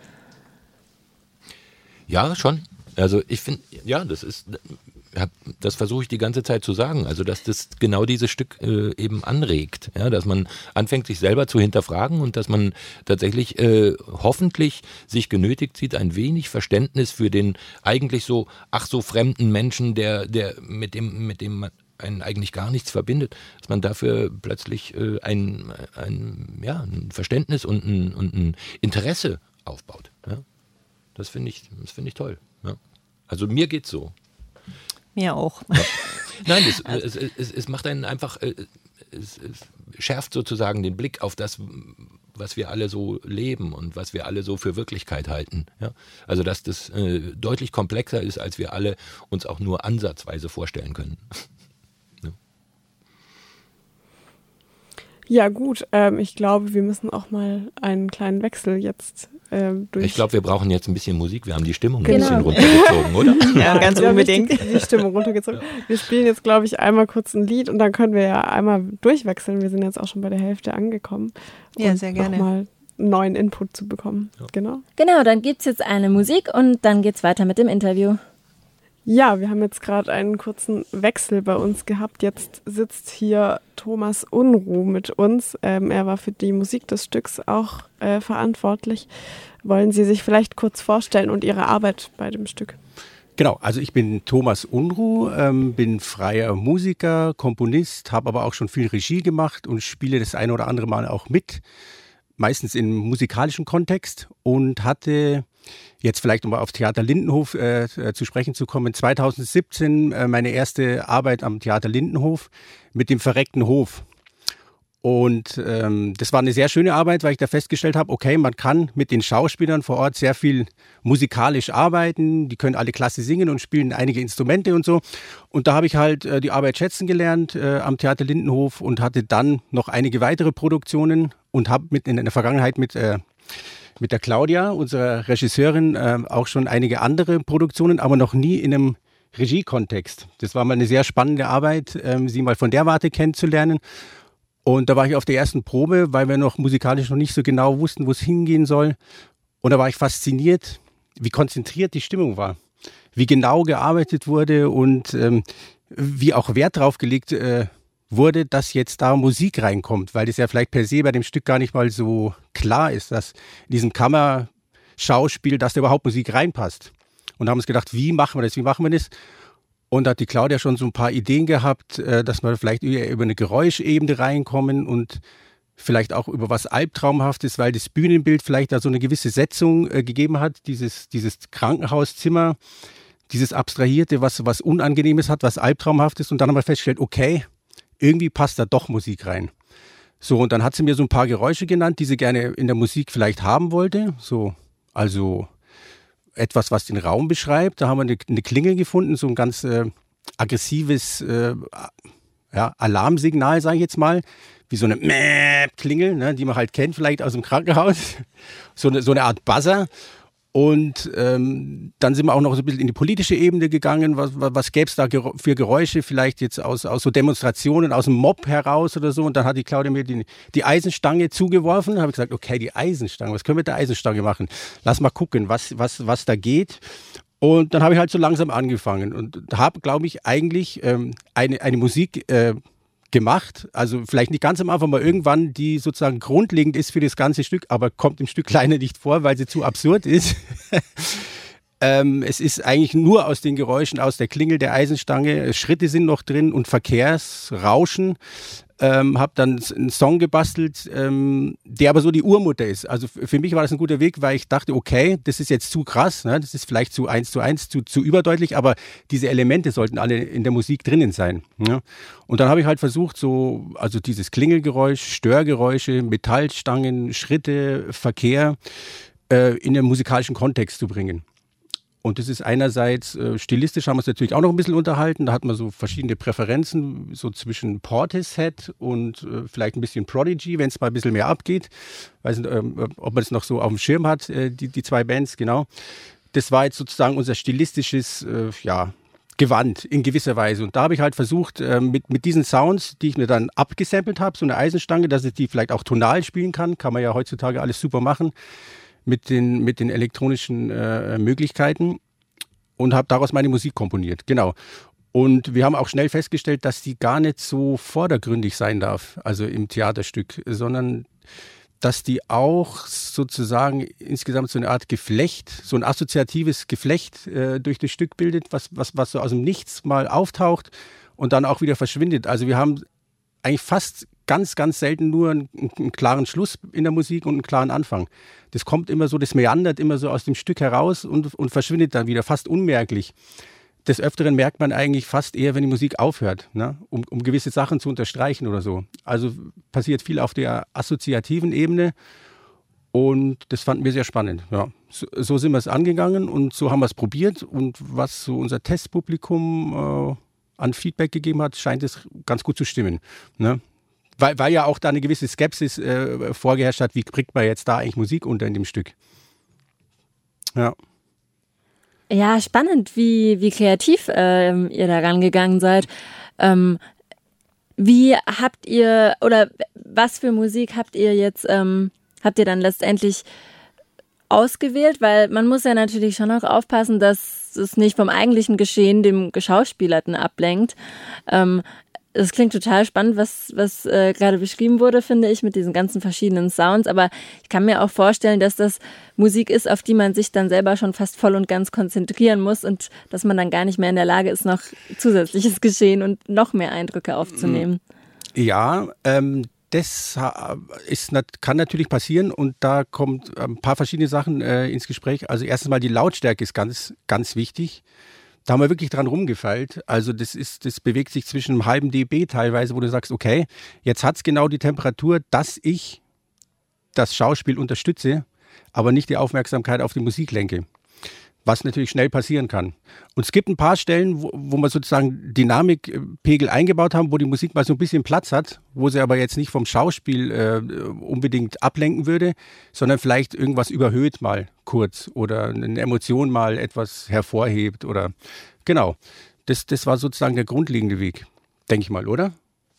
Ja, schon. Also ich finde, ja, das ist, das versuche ich die ganze Zeit zu sagen, also dass das genau dieses Stück äh, eben anregt, ja, dass man anfängt, sich selber zu hinterfragen und dass man tatsächlich äh, hoffentlich sich genötigt sieht, ein wenig Verständnis für den eigentlich so, ach so fremden Menschen, der, der mit dem, mit dem man einen eigentlich gar nichts verbindet, dass man dafür plötzlich äh, ein, ein, ja, ein Verständnis und ein, und ein Interesse aufbaut. Ja. Das finde ich, das finde ich toll. Ja. Also mir geht's so. Mir auch. Ja. Nein, es, es, es, es macht einen einfach, es, es schärft sozusagen den Blick auf das, was wir alle so leben und was wir alle so für Wirklichkeit halten. Ja? Also dass das äh, deutlich komplexer ist, als wir alle uns auch nur ansatzweise vorstellen können. Ja, ja gut, ähm, ich glaube, wir müssen auch mal einen kleinen Wechsel jetzt ähm, durch... Ich glaube, wir brauchen jetzt ein bisschen Musik. Wir haben die Stimmung genau. ein bisschen runtergezogen, oder? Ja, ganz wir unbedingt. Die, die Stimmung runtergezogen. Ja. Wir spielen jetzt, glaube ich, einmal kurz ein Lied und dann können wir ja einmal durchwechseln. Wir sind jetzt auch schon bei der Hälfte angekommen. Ja, sehr gerne. Nochmal einen neuen Input zu bekommen. Ja. Genau. Genau, dann gibt es jetzt eine Musik und dann geht's weiter mit dem Interview. Ja, wir haben jetzt gerade einen kurzen Wechsel bei uns gehabt. Jetzt sitzt hier Thomas Unruh mit uns. Ähm, er war für die Musik des Stücks auch äh, verantwortlich. Wollen Sie sich vielleicht kurz vorstellen und Ihre Arbeit bei dem Stück? Genau, also ich bin Thomas Unruh, ähm, bin freier Musiker, Komponist, habe aber auch schon viel Regie gemacht und spiele das ein oder andere Mal auch mit, meistens im musikalischen Kontext und hatte... Jetzt vielleicht, um auf Theater Lindenhof äh, zu sprechen zu kommen, zweitausendsiebzehn äh, meine erste Arbeit am Theater Lindenhof mit dem verreckten Hof. Und ähm, das war eine sehr schöne Arbeit, weil ich da festgestellt habe, okay, man kann mit den Schauspielern vor Ort sehr viel musikalisch arbeiten, die können alle klasse singen und spielen einige Instrumente und so. Und da habe ich halt äh, die Arbeit schätzen gelernt äh, am Theater Lindenhof und hatte dann noch einige weitere Produktionen und habe mit in der Vergangenheit mit... Äh, mit der Claudia, unserer Regisseurin, äh, auch schon einige andere Produktionen, aber noch nie in einem Regiekontext. Das war mal eine sehr spannende Arbeit, äh, sie mal von der Warte kennenzulernen. Und da war ich auf der ersten Probe, weil wir noch musikalisch noch nicht so genau wussten, wo es hingehen soll. Und da war ich fasziniert, wie konzentriert die Stimmung war, wie genau gearbeitet wurde und ähm, wie auch Wert drauf gelegt äh, wurde, dass jetzt da Musik reinkommt, weil das ja vielleicht per se bei dem Stück gar nicht mal so klar ist, dass in diesem Kammerschauspiel, dass da überhaupt Musik reinpasst. Und da haben wir uns gedacht, wie machen wir das, wie machen wir das? Und da hat die Claudia schon so ein paar Ideen gehabt, dass wir vielleicht über eine Geräuschebene reinkommen und vielleicht auch über was Albtraumhaftes, weil das Bühnenbild vielleicht da so eine gewisse Setzung gegeben hat, dieses, dieses Krankenhauszimmer, dieses Abstrahierte, was, was Unangenehmes hat, was Albtraumhaftes. Und dann haben wir festgestellt, okay, irgendwie passt da doch Musik rein. So, und dann hat sie mir so ein paar Geräusche genannt, die sie gerne in der Musik vielleicht haben wollte. So Also etwas, was den Raum beschreibt. Da haben wir eine, eine Klingel gefunden, so ein ganz äh, aggressives äh, ja, Alarmsignal, sage ich jetzt mal. Wie so eine Mäh-Klingel, ne, die man halt kennt vielleicht aus dem Krankenhaus. So eine, so eine Art Buzzer. Und ähm, dann sind wir auch noch so ein bisschen in die politische Ebene gegangen. Was, was, was gäbe es da für Geräusche? Vielleicht jetzt aus, aus so Demonstrationen, aus dem Mob heraus oder so. Und dann hat die Claudia mir die, die Eisenstange zugeworfen. Da habe ich gesagt, okay, die Eisenstange, was können wir mit der Eisenstange machen? Lass mal gucken, was, was, was da geht. Und dann habe ich halt so langsam angefangen und habe, glaube ich, eigentlich ähm, eine, eine Musik äh, gemacht, also vielleicht nicht ganz am Anfang, aber irgendwann, die sozusagen grundlegend ist für das ganze Stück, aber kommt im Stück leider nicht vor, weil sie zu absurd ist. ähm, es ist eigentlich nur aus den Geräuschen, aus der Klingel der Eisenstange, Schritte sind noch drin und Verkehrsrauschen. Ähm, habe dann einen Song gebastelt, ähm, der aber so die Urmutter ist. Also für mich war das ein guter Weg, weil ich dachte, okay, das ist jetzt zu krass, ne? Das ist vielleicht zu eins zu eins, zu, zu überdeutlich, aber diese Elemente sollten alle in der Musik drinnen sein. Ne? Und dann habe ich halt versucht, so, also dieses Klingelgeräusch, Störgeräusche, Metallstangen, Schritte, Verkehr äh, in den musikalischen Kontext zu bringen. Und das ist einerseits, äh, stilistisch haben wir uns natürlich auch noch ein bisschen unterhalten. Da hat man so verschiedene Präferenzen, so zwischen Portishead und äh, vielleicht ein bisschen Prodigy, wenn es mal ein bisschen mehr abgeht. Weiß nicht, ähm, ob man das noch so auf dem Schirm hat, äh, die, die zwei Bands, genau. Das war jetzt sozusagen unser stilistisches, äh, ja, Gewand in gewisser Weise. Und da habe ich halt versucht, äh, mit, mit diesen Sounds, die ich mir dann abgesampelt habe, so eine Eisenstange, dass ich die vielleicht auch tonal spielen kann. Kann man ja heutzutage alles super machen. Mit den, mit den elektronischen äh, Möglichkeiten und habe daraus meine Musik komponiert, genau. Und wir haben auch schnell festgestellt, dass die gar nicht so vordergründig sein darf, also im Theaterstück, sondern dass die auch sozusagen insgesamt so eine Art Geflecht, so ein assoziatives Geflecht äh, durch das Stück bildet, was, was, was so aus dem Nichts mal auftaucht und dann auch wieder verschwindet. Also wir haben eigentlich fast ganz, ganz selten nur einen, einen klaren Schluss in der Musik und einen klaren Anfang. Das kommt immer so, das meandert immer so aus dem Stück heraus und, und verschwindet dann wieder, fast unmerklich. Des Öfteren merkt man eigentlich fast eher, wenn die Musik aufhört, ne? um, um gewisse Sachen zu unterstreichen oder so. Also passiert viel auf der assoziativen Ebene und das fanden wir sehr spannend. Ja. So, so sind wir es angegangen und so haben wir es probiert und was so unser Testpublikum äh, an Feedback gegeben hat, scheint es ganz gut zu stimmen. Ne? Weil, weil ja auch da eine gewisse Skepsis äh, vorgeherrscht hat, wie kriegt man jetzt da eigentlich Musik unter in dem Stück? Ja. Ja, spannend, wie, wie kreativ äh, ihr da rangegangen seid. Ähm, wie habt ihr, oder was für Musik habt ihr jetzt, ähm, habt ihr dann letztendlich ausgewählt? Weil man muss ja natürlich schon auch aufpassen, dass es nicht vom eigentlichen Geschehen, dem Geschauspielerten ablenkt. Ähm, Es klingt total spannend, was, was äh, gerade beschrieben wurde, finde ich, mit diesen ganzen verschiedenen Sounds. Aber ich kann mir auch vorstellen, dass das Musik ist, auf die man sich dann selber schon fast voll und ganz konzentrieren muss und dass man dann gar nicht mehr in der Lage ist, noch zusätzliches Geschehen und noch mehr Eindrücke aufzunehmen. Ja, ähm, das ist, kann natürlich passieren und da kommt ein paar verschiedene Sachen äh, ins Gespräch. Also erstens mal die Lautstärke ist ganz, ganz wichtig. Da haben wir wirklich dran rumgefeilt. Also das ist, das bewegt sich zwischen einem halben dB teilweise, wo du sagst, okay, jetzt hat es genau die Temperatur, dass ich das Schauspiel unterstütze, aber nicht die Aufmerksamkeit auf die Musik lenke. Was natürlich schnell passieren kann. Und es gibt ein paar Stellen, wo, wo wir sozusagen Dynamikpegel eingebaut haben, wo die Musik mal so ein bisschen Platz hat, wo sie aber jetzt nicht vom Schauspiel äh, unbedingt ablenken würde, sondern vielleicht irgendwas überhöht mal kurz oder eine Emotion mal etwas hervorhebt oder genau. Das, das war sozusagen der grundlegende Weg, denke ich mal, oder?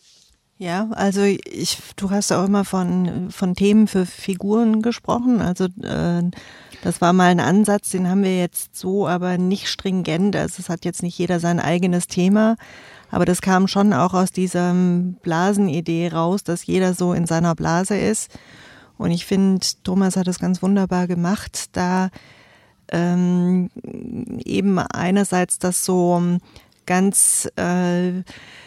Ja, also ich, du hast auch immer von, von Themen für Figuren gesprochen, also äh, das war mal ein Ansatz, den haben wir jetzt so aber nicht stringent, also es hat jetzt nicht jeder sein eigenes Thema, aber das kam schon auch aus dieser Blasenidee raus, dass jeder so in seiner Blase ist und ich finde, Thomas hat das ganz wunderbar gemacht, da ähm, eben einerseits das so ganz äh,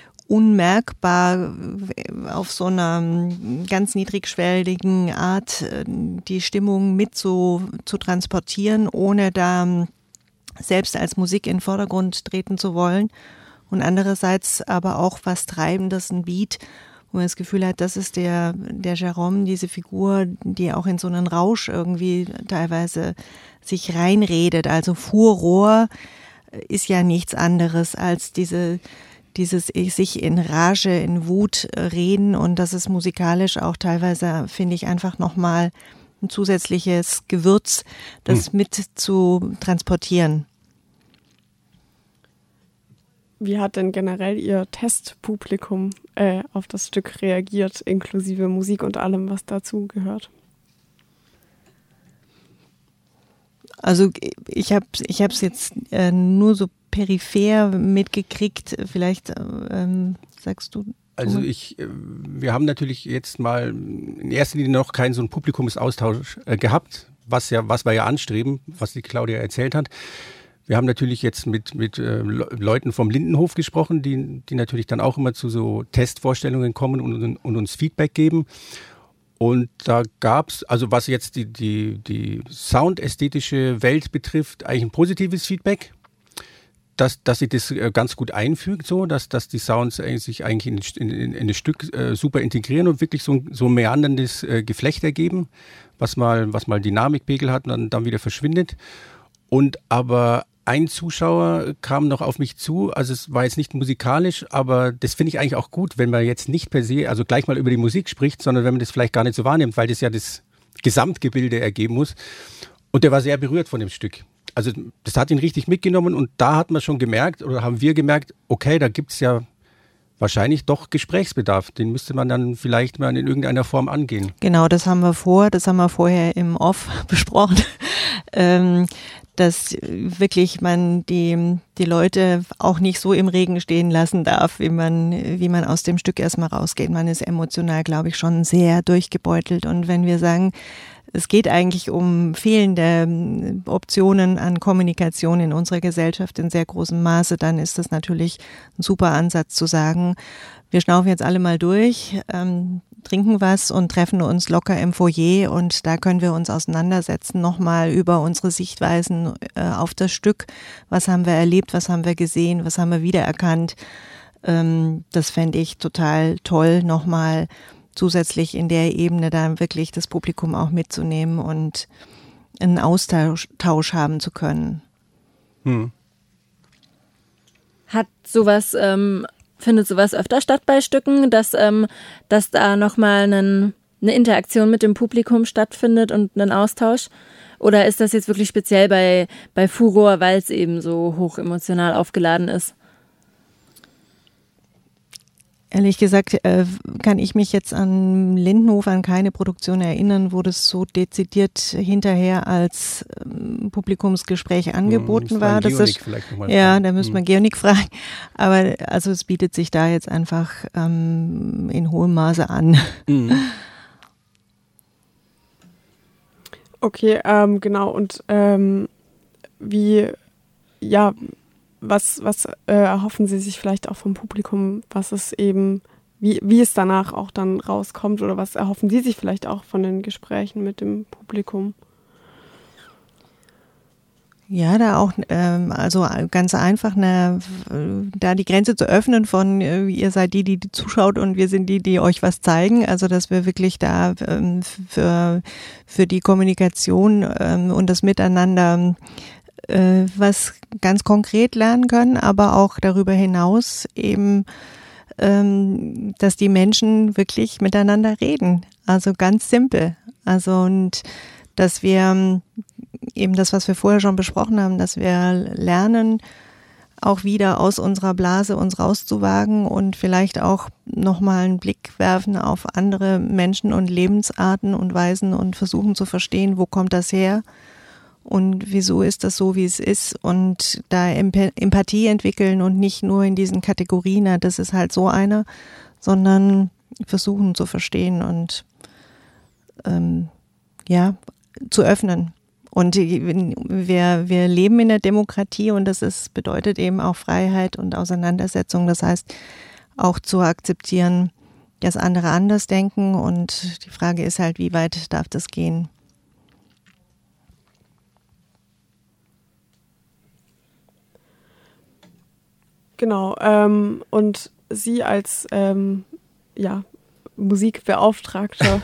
unmerkbar auf so einer ganz niedrigschwelligen Art die Stimmung mit so zu transportieren, ohne da selbst als Musik in den Vordergrund treten zu wollen. Und andererseits aber auch was Treibendes, ein Beat, wo man das Gefühl hat, das ist der, der Jérôme, diese Figur, die auch in so einen Rausch irgendwie teilweise sich reinredet. Also Furor ist ja nichts anderes als diese, dieses sich in Rage, in Wut reden, und das ist musikalisch auch teilweise, finde ich, einfach nochmal ein zusätzliches Gewürz, das hm. mit zu transportieren. Wie hat denn generell Ihr Testpublikum äh, auf das Stück reagiert, inklusive Musik und allem, was dazu gehört? Also ich habe ich habe es jetzt äh, nur so peripher mitgekriegt. Vielleicht ähm, sagst du. Also ich, wir haben natürlich jetzt mal in erster Linie noch keinen so einen Publikumsaustausch äh, gehabt, was ja, was wir ja anstreben, was die Claudia erzählt hat. Wir haben natürlich jetzt mit, mit äh, Leuten vom Lindenhof gesprochen, die, die natürlich dann auch immer zu so Testvorstellungen kommen und, und uns Feedback geben. Und da gab es, also was jetzt die, die, die soundästhetische Welt betrifft, eigentlich ein positives Feedback, dass, dass sich das ganz gut einfügt, so, dass, dass die Sounds sich eigentlich in, in, in das Stück äh, super integrieren und wirklich so, so ein meanderndes äh, Geflecht ergeben, was mal, was mal Dynamikpegel hat und dann, dann wieder verschwindet. Und aber ein Zuschauer kam noch auf mich zu, also es war jetzt nicht musikalisch, aber das finde ich eigentlich auch gut, wenn man jetzt nicht per se, also gleich mal über die Musik spricht, sondern wenn man das vielleicht gar nicht so wahrnimmt, weil das ja das Gesamtgebilde ergeben muss. Und der war sehr berührt von dem Stück. Also das hat ihn richtig mitgenommen, und da hat man schon gemerkt, oder haben wir gemerkt, okay, da gibt es ja wahrscheinlich doch Gesprächsbedarf. Den müsste man dann vielleicht mal in irgendeiner Form angehen. Genau, das haben wir vor, das haben wir vorher im Off besprochen. ähm, dass wirklich man die, die Leute auch nicht so im Regen stehen lassen darf, wie man, wie man aus dem Stück erstmal rausgeht. Man ist emotional, glaube ich, schon sehr durchgebeutelt. Und wenn wir sagen, es geht eigentlich um fehlende Optionen an Kommunikation in unserer Gesellschaft in sehr großem Maße, dann ist das natürlich ein super Ansatz zu sagen, wir schnaufen jetzt alle mal durch, ähm, trinken was und treffen uns locker im Foyer, und da können wir uns auseinandersetzen, nochmal über unsere Sichtweisen äh, auf das Stück. Was haben wir erlebt, was haben wir gesehen, was haben wir wiedererkannt? Ähm, das fände ich total toll, nochmal zusätzlich in der Ebene dann wirklich das Publikum auch mitzunehmen und einen Austausch Tausch haben zu können. Hm. Hat sowas, ähm, findet sowas öfter statt bei Stücken, dass, ähm, dass da nochmal einen, eine Interaktion mit dem Publikum stattfindet und ein Austausch? Oder ist das jetzt wirklich speziell bei, bei Furor, weil es eben so hoch emotional aufgeladen ist? Ehrlich gesagt äh, kann ich mich jetzt an Lindenhof, an keine Produktion erinnern, wo das so dezidiert hinterher als ähm, Publikumsgespräch angeboten hm, war. Das ist, vielleicht noch mal ja, da müssen wir hm. Georg fragen. Aber also es bietet sich da jetzt einfach ähm, in hohem Maße an. Hm. Okay, ähm, genau. Und ähm, wie, ja, Was, was äh, erhoffen Sie sich vielleicht auch vom Publikum, was es eben, wie, wie es danach auch dann rauskommt, oder was erhoffen Sie sich vielleicht auch von den Gesprächen mit dem Publikum? Ja, da auch, ähm, also ganz einfach, eine, da die Grenze zu öffnen von, äh, ihr seid die, die, die zuschaut, und wir sind die, die euch was zeigen. Also, dass wir wirklich da ähm, für, für die Kommunikation ähm, und das Miteinander was ganz konkret lernen können, aber auch darüber hinaus eben, ähm, dass die Menschen wirklich miteinander reden. Also ganz simpel. Also und dass wir eben das, was wir vorher schon besprochen haben, dass wir lernen, auch wieder aus unserer Blase uns rauszuwagen und vielleicht auch nochmal einen Blick werfen auf andere Menschen und Lebensarten und Weisen und versuchen zu verstehen, wo kommt das her? Und wieso ist das so, wie es ist, und da Empathie entwickeln und nicht nur in diesen Kategorien, das ist halt so einer, sondern versuchen zu verstehen und ähm, ja, zu öffnen. Und wir, wir leben in der Demokratie, und das ist, bedeutet eben auch Freiheit und Auseinandersetzung. Das heißt, auch zu akzeptieren, dass andere anders denken, und die Frage ist halt, wie weit darf das gehen? Genau, ähm, und Sie als ähm, ja, Musikbeauftragter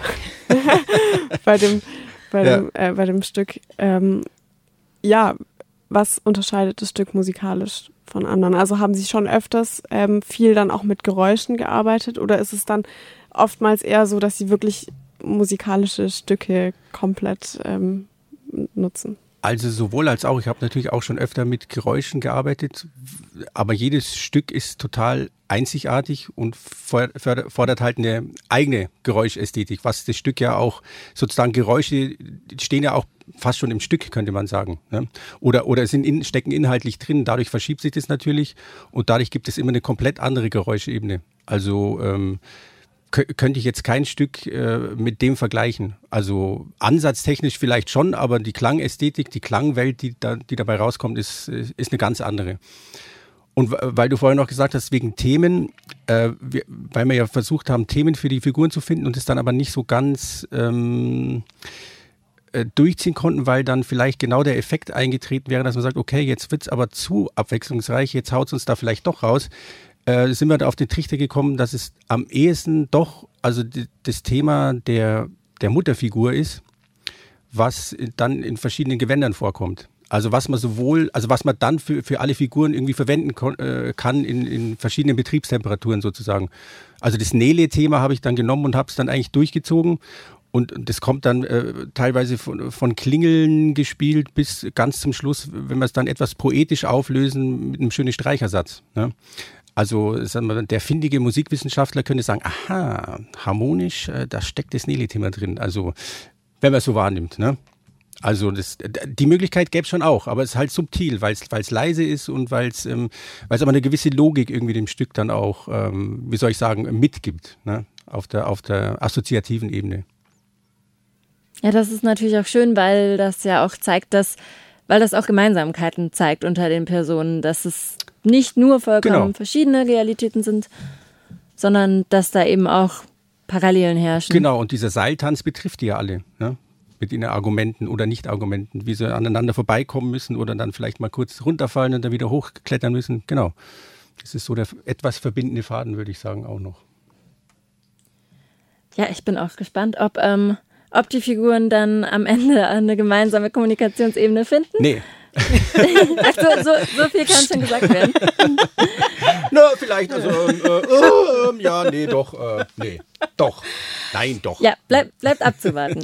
bei dem, bei, ja. dem, äh, bei dem Stück. Ähm, ja, was unterscheidet das Stück musikalisch von anderen? Also haben Sie schon öfters ähm, viel dann auch mit Geräuschen gearbeitet oder ist es dann oftmals eher so, dass Sie wirklich musikalische Stücke komplett ähm, nutzen? Also sowohl als auch. Ich habe natürlich auch schon öfter mit Geräuschen gearbeitet, aber jedes Stück ist total einzigartig und fordert halt eine eigene Geräuschästhetik, was das Stück ja auch sozusagen, Geräusche stehen ja auch fast schon im Stück, könnte man sagen. Ne? Oder, oder sind in, stecken inhaltlich drin, dadurch verschiebt sich das natürlich und dadurch gibt es immer eine komplett andere Geräuschebene. Also ähm, könnte ich jetzt kein Stück äh, mit dem vergleichen. Also ansatztechnisch vielleicht schon, aber die Klangästhetik, die Klangwelt, die, da, die dabei rauskommt, ist, ist eine ganz andere. Und weil du vorher noch gesagt hast, wegen Themen, äh, wir, weil wir ja versucht haben, Themen für die Figuren zu finden und es dann aber nicht so ganz ähm, äh, durchziehen konnten, weil dann vielleicht genau der Effekt eingetreten wäre, dass man sagt, okay, jetzt wird es aber zu abwechslungsreich, jetzt haut es uns da vielleicht doch raus. Äh, sind wir da auf den Trichter gekommen, dass es am ehesten doch also d- das Thema der, der Mutterfigur ist, was dann in verschiedenen Gewändern vorkommt. Also was man sowohl, also was man dann für, für alle Figuren irgendwie verwenden kon- äh, kann in, in verschiedenen Betriebstemperaturen sozusagen. Also das Nele-Thema habe ich dann genommen und habe es dann eigentlich durchgezogen. Und das kommt dann äh, teilweise von, von Klingeln gespielt bis ganz zum Schluss, wenn wir es dann etwas poetisch auflösen mit einem schönen Streichersatz. Ne? Also sagen wir, der findige Musikwissenschaftler könnte sagen, aha, harmonisch, äh, da steckt das Nele-Thema drin. Also wenn man es so wahrnimmt. Ne? Also das, die Möglichkeit gäbe es schon auch, aber es ist halt subtil, weil es leise ist und weil es ähm, aber eine gewisse Logik irgendwie dem Stück dann auch, ähm, wie soll ich sagen, mitgibt, ne? auf der, auf der assoziativen Ebene. Ja, das ist natürlich auch schön, weil das ja auch zeigt, dass, weil das auch Gemeinsamkeiten zeigt unter den Personen, dass es nicht nur vollkommen genau. verschiedene Realitäten sind, sondern dass da eben auch Parallelen herrschen. Genau, und dieser Seiltanz betrifft die ja alle, ne? Mit ihren Argumenten oder Nicht-Argumenten, wie sie aneinander vorbeikommen müssen oder dann vielleicht mal kurz runterfallen und dann wieder hochklettern müssen. Genau, das ist so der etwas verbindende Faden, würde ich sagen, auch noch. Ja, ich bin auch gespannt, ob, ähm, ob die Figuren dann am Ende eine gemeinsame Kommunikationsebene finden. Nee. Ach so, so, so viel kann schon gesagt werden. Na, vielleicht, also, ähm, äh, ähm, ja, nee, doch, äh, nee, doch, nein, doch. Ja, bleib, bleibt abzuwarten.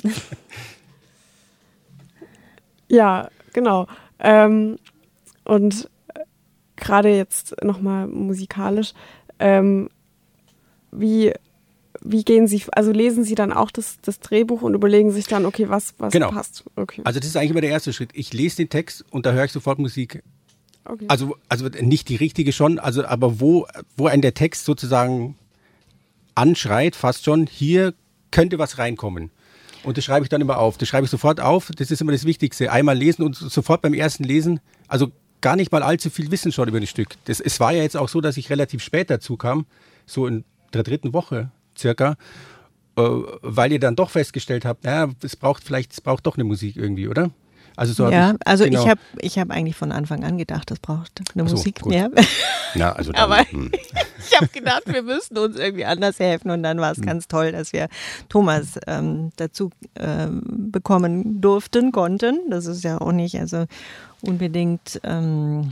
Ja, genau. Ähm, und gerade jetzt nochmal musikalisch, ähm, wie, wie gehen Sie, also lesen Sie dann auch das, das Drehbuch und überlegen sich dann, okay, was, was genau. passt? Okay. Also das ist eigentlich immer der erste Schritt. Ich lese den Text und da höre ich sofort Musik. Okay. Also, also nicht die richtige schon, also aber wo, wo ein der Text sozusagen anschreit, fast schon, hier könnte was reinkommen. Und das schreibe ich dann immer auf. Das schreibe ich sofort auf. Das ist immer das Wichtigste. Einmal lesen und sofort beim ersten Lesen, also gar nicht mal allzu viel wissen schon über das Stück. Das, es war ja jetzt auch so, dass ich relativ spät dazu kam, so in der dritten Woche circa, äh, weil ihr dann doch festgestellt habt, ja, es braucht vielleicht, es braucht doch eine Musik irgendwie, oder? Also so ja, hab ich, also genau. ich habe ich hab eigentlich von Anfang an gedacht, das braucht eine so, Musik gut. mehr. Ja, also dann, Aber hm. ich habe gedacht, wir müssten uns irgendwie anders helfen und dann war es hm. ganz toll, dass wir Thomas ähm, dazu ähm, bekommen durften, konnten. Das ist ja auch nicht also unbedingt ähm,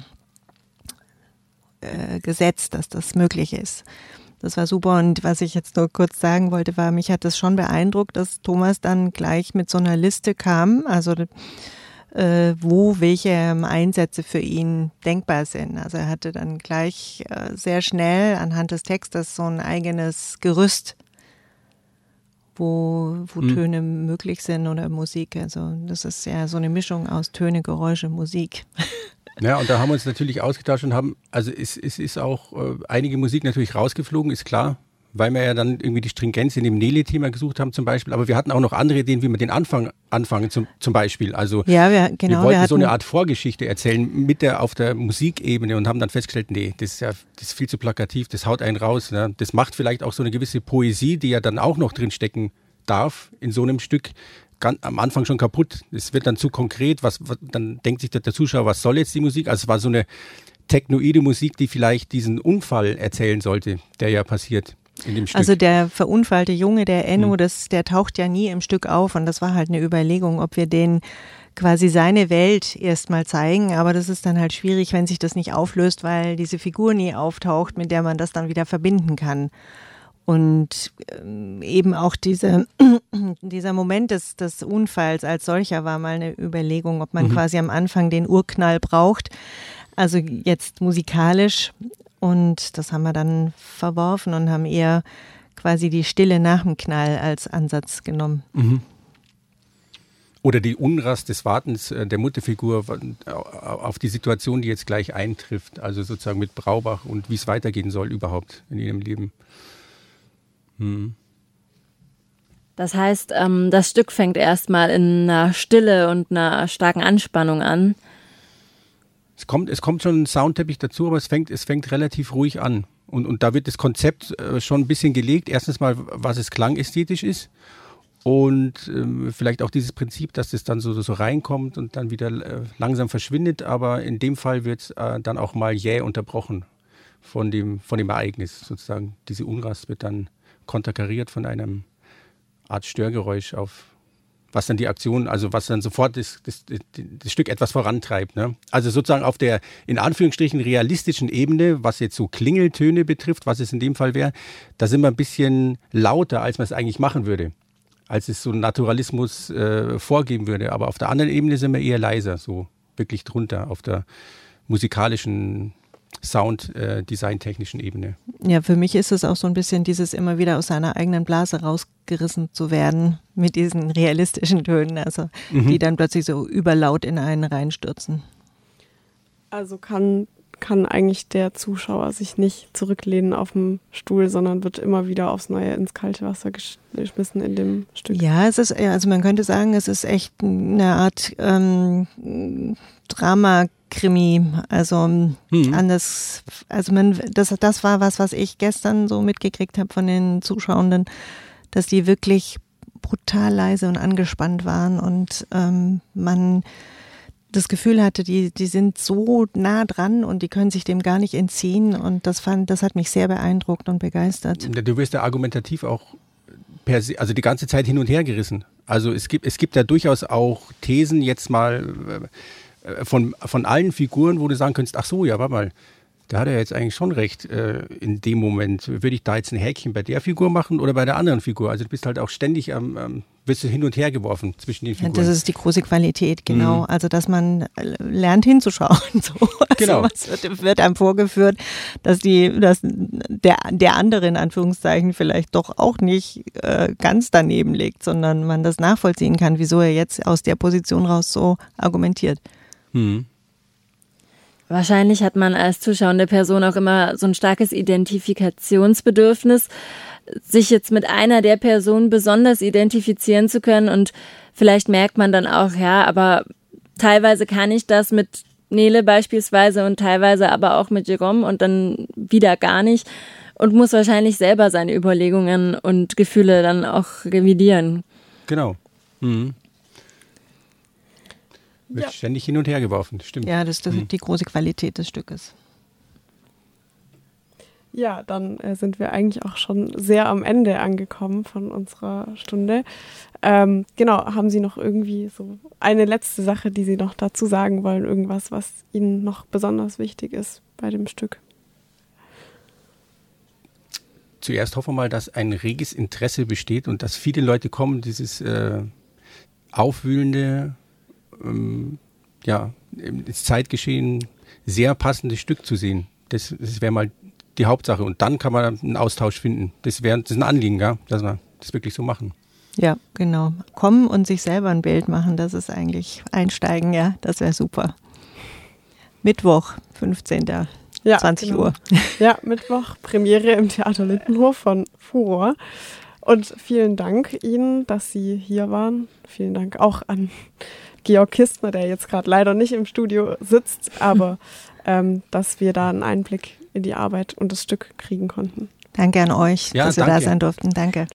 äh, gesetzt, dass das möglich ist. Das war super und was ich jetzt nur kurz sagen wollte, war, mich hat das schon beeindruckt, dass Thomas dann gleich mit so einer Liste kam, also äh, wo welche Einsätze für ihn denkbar sind. Also er hatte dann gleich äh, sehr schnell anhand des Textes so ein eigenes Gerüst, wo, wo mhm. Töne möglich sind oder Musik. Also das ist ja so eine Mischung aus Töne, Geräusche, Musik. Ja, und da haben wir uns natürlich ausgetauscht und haben, also es, es ist auch äh, einige Musik natürlich rausgeflogen, ist klar, weil wir ja dann irgendwie die Stringenz in dem Nele-Thema gesucht haben zum Beispiel, aber wir hatten auch noch andere Ideen, wie wir den Anfang anfangen zum, zum Beispiel. Also ja, wir, genau, wir wollten wir so eine Art Vorgeschichte erzählen mit der auf der Musikebene und haben dann festgestellt, nee, das ist ja das ist viel zu plakativ, das haut einen raus. Ne? Das macht vielleicht auch so eine gewisse Poesie, die ja dann auch noch drin stecken darf in so einem Stück, ganz, am Anfang schon kaputt. Es wird dann zu konkret, was, was dann denkt sich der, der Zuschauer, was soll jetzt die Musik? Also es war so eine technoide Musik, die vielleicht diesen Unfall erzählen sollte, der ja passiert. in dem Stück. Also der verunfallte Junge, der Enno, mhm. das, der taucht ja nie im Stück auf und das war halt eine Überlegung, ob wir den quasi seine Welt erstmal zeigen, aber das ist dann halt schwierig, wenn sich das nicht auflöst, weil diese Figur nie auftaucht, mit der man das dann wieder verbinden kann. Und ähm, eben auch diese, dieser Moment des, des Unfalls als solcher war mal eine Überlegung, ob man mhm. quasi am Anfang den Urknall braucht, also jetzt musikalisch. Und das haben wir dann verworfen und haben eher quasi die Stille nach dem Knall als Ansatz genommen. Mhm. Oder die Unrast des Wartens der Mutterfigur auf die Situation, die jetzt gleich eintrifft, also sozusagen mit Braubach und wie es weitergehen soll überhaupt in ihrem Leben. Hm. Das heißt, ähm, das Stück fängt erstmal in einer Stille und einer starken Anspannung an. Es kommt, es kommt schon ein Soundteppich dazu, aber es fängt, es fängt relativ ruhig an. Und, und da wird das Konzept äh, schon ein bisschen gelegt. Erstens mal, was es klangästhetisch ist. Und ähm, vielleicht auch dieses Prinzip, dass das dann so, so reinkommt und dann wieder äh, langsam verschwindet. Aber in dem Fall wird es äh, dann auch mal jäh unterbrochen von dem, von dem Ereignis sozusagen. Diese Unrast wird dann konterkariert von einem Art Störgeräusch auf, was dann die Aktion, also was dann sofort das, das, das, das Stück etwas vorantreibt. Ne? Also sozusagen auf der in Anführungsstrichen realistischen Ebene, was jetzt so Klingeltöne betrifft, was es in dem Fall wäre, da sind wir ein bisschen lauter, als man es eigentlich machen würde, als es so einen Naturalismus äh, vorgeben würde. Aber auf der anderen Ebene sind wir eher leiser, so wirklich drunter, auf der musikalischen Sound-Design-technischen Ebene. Ja, für mich ist es auch so ein bisschen dieses immer wieder aus seiner eigenen Blase rausgerissen zu werden mit diesen realistischen Tönen, also mhm. die dann plötzlich so überlaut in einen reinstürzen. Also kann, kann eigentlich der Zuschauer sich nicht zurücklehnen auf dem Stuhl, sondern wird immer wieder aufs Neue ins kalte Wasser geschmissen in dem Stück. Ja, es ist, also man könnte sagen, es ist echt eine Art ähm, Drama Krimi, also mhm. anders, also man, das, das war was, was ich gestern so mitgekriegt habe von den Zuschauenden, dass die wirklich brutal leise und angespannt waren und ähm, man das Gefühl hatte, die, die sind so nah dran und die können sich dem gar nicht entziehen und das fand, das hat mich sehr beeindruckt und begeistert. Du wirst ja argumentativ auch per se, also die ganze Zeit hin und her gerissen. Also es gibt, es gibt ja durchaus auch Thesen jetzt mal Von, von allen Figuren, wo du sagen könntest, ach so, ja, warte mal, da hat er jetzt eigentlich schon recht äh, in dem Moment. Würde ich da jetzt ein Häkchen bei der Figur machen oder bei der anderen Figur? Also du bist halt auch ständig am, ähm, wirst du hin und her geworfen zwischen den Figuren. Ja, das ist die große Qualität, genau. Mhm. Also dass man lernt hinzuschauen. So. Also genau. Was wird, wird einem vorgeführt, dass die, dass der, der andere in Anführungszeichen vielleicht doch auch nicht äh, ganz daneben liegt, sondern man das nachvollziehen kann, wieso er jetzt aus der Position raus so argumentiert. Hm. Wahrscheinlich hat man als zuschauende Person auch immer so ein starkes Identifikationsbedürfnis, sich jetzt mit einer der Personen besonders identifizieren zu können und vielleicht merkt man dann auch, ja, aber teilweise kann ich das mit Nele beispielsweise und teilweise aber auch mit Jérôme und dann wieder gar nicht und muss wahrscheinlich selber seine Überlegungen und Gefühle dann auch revidieren. Genau. Mhm. Wird ja. ständig hin und her geworfen, stimmt. Ja, das ist hm. die große Qualität des Stückes. Ja, dann äh, sind wir eigentlich auch schon sehr am Ende angekommen von unserer Stunde. Ähm, genau, haben Sie noch irgendwie so eine letzte Sache, die Sie noch dazu sagen wollen? Irgendwas, was Ihnen noch besonders wichtig ist bei dem Stück? Zuerst hoffen wir mal, dass ein reges Interesse besteht und dass viele Leute kommen, dieses äh, aufwühlende, Ähm, ja, ins Zeitgeschehen sehr passendes Stück zu sehen. Das, das wäre mal die Hauptsache. Und dann kann man einen Austausch finden. Das wäre das ist ein Anliegen, ja, dass wir das wirklich so machen. Ja, genau. Kommen und sich selber ein Bild machen, das ist eigentlich einsteigen, ja, das wäre super. Mittwoch, fünfzehnten Ja, zwanzig genau. Uhr. Ja, Mittwoch, Premiere im Theater Lindenhof von Furor. Und vielen Dank Ihnen, dass Sie hier waren. Vielen Dank auch an Georg Kistner, der jetzt gerade leider nicht im Studio sitzt, aber ähm, dass wir da einen Einblick in die Arbeit und das Stück kriegen konnten. Danke an euch, ja, dass wir danke. da sein durften. Danke.